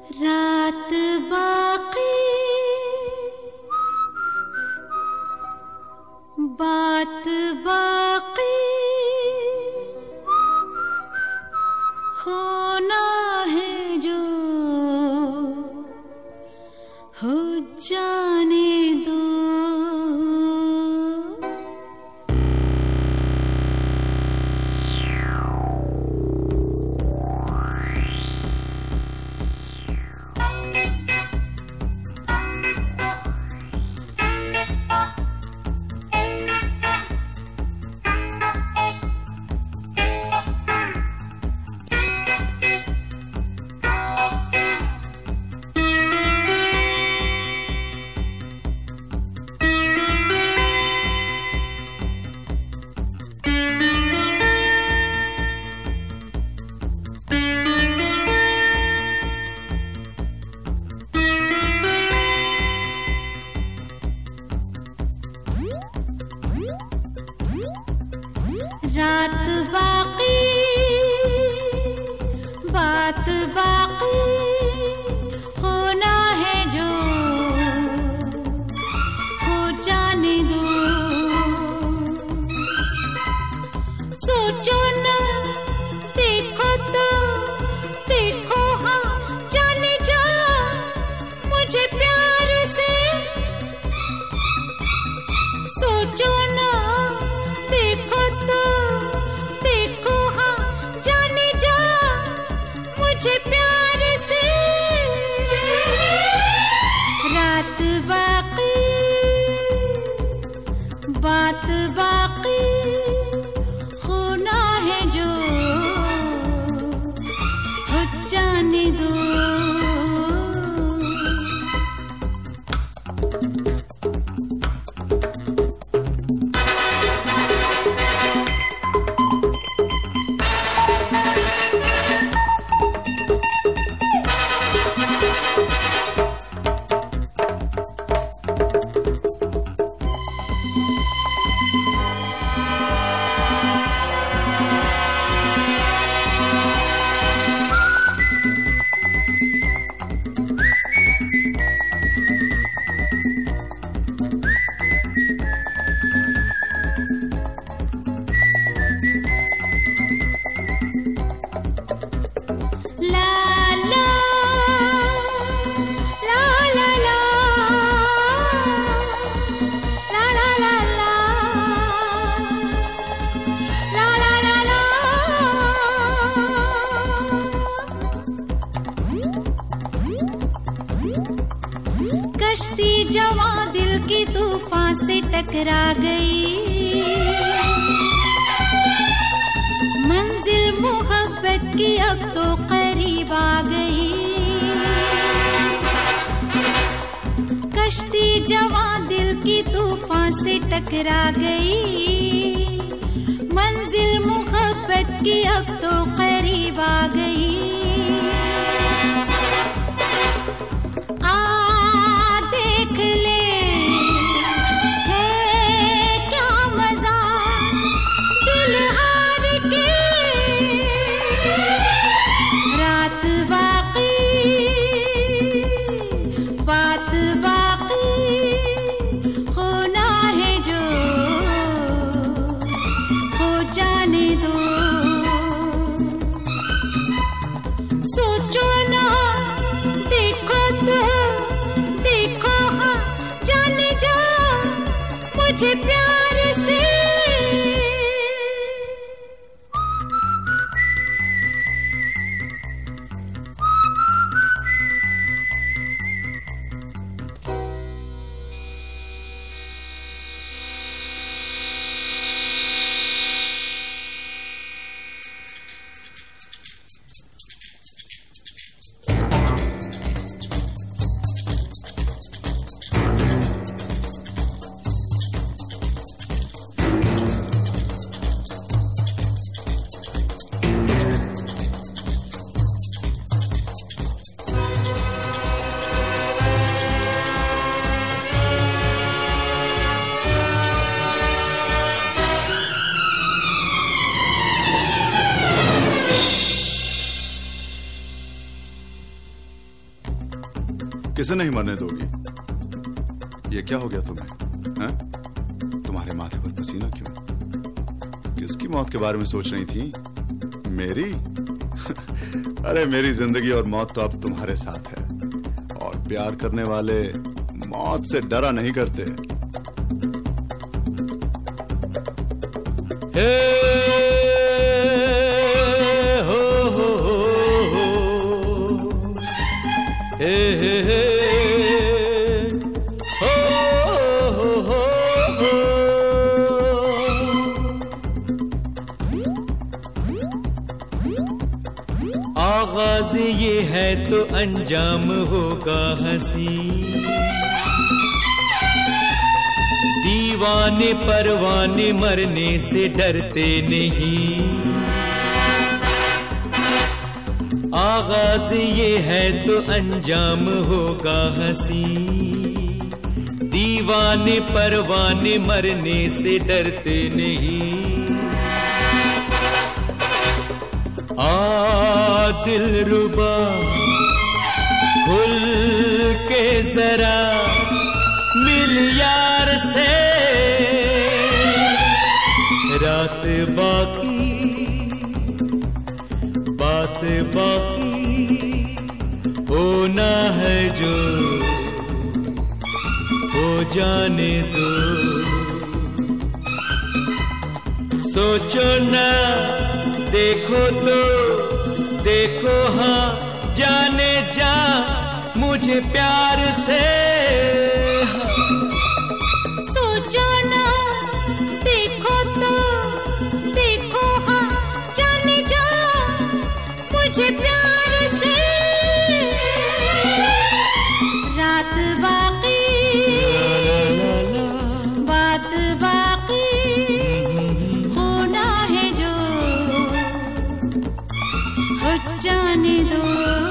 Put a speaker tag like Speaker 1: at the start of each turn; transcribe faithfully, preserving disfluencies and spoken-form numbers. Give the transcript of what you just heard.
Speaker 1: रात बाकी बात बाकी होना है जो हो जाने दो। रात बाकी बात बाकी होना है जो हो जाने दो। सोचो ना देखो तो देखो हाँ जाने जा मुझे प्यार से। सोचो ना देखो तो देखो हाँ जाने जा मुझे प्यार से। रात बाकी बात बाकी होना है जो हो जाने दो। कश्ती जवां दिल की तूफान से टकरा गई। मंजिल मोहब्बत की अब तो करीब आ गई। कश्ती जवां दिल की तूफान से टकरा गई। मंजिल मोहब्बत की अब तो करीब आ गई। जाने दो।
Speaker 2: किसे नहीं मरने दोगी? ये क्या हो गया तुम्हें? है? तुम्हारे माथे पर पसीना क्यों? किसकी मौत के बारे में सोच रही थी? मेरी? अरे मेरी जिंदगी और मौत तो अब तुम्हारे साथ है, और प्यार करने वाले मौत से डरा नहीं करते।
Speaker 3: हे हो हो हो हे हे हे हो हो हो। आगाज ये है तो अंजाम होगा हंसी, दीवाने परवाने मरने से डरते नहीं। आगाज ये है तो अंजाम होगा हंसी, दीवाने परवाने मरने से डरते नहीं। आ दिलरुबा खुल के जरा मिल यार से, रात बाकी बात बाकी होना है जो हो जाने दो। सोचो ना देखो तो देखो हाँ जाने जा मुझे प्यार से।
Speaker 1: सोचो ना देखो तो देखो हाँ जाने जा मुझे प्यार से। रात बाकी बात बाकी होना है जो हो जाने दो।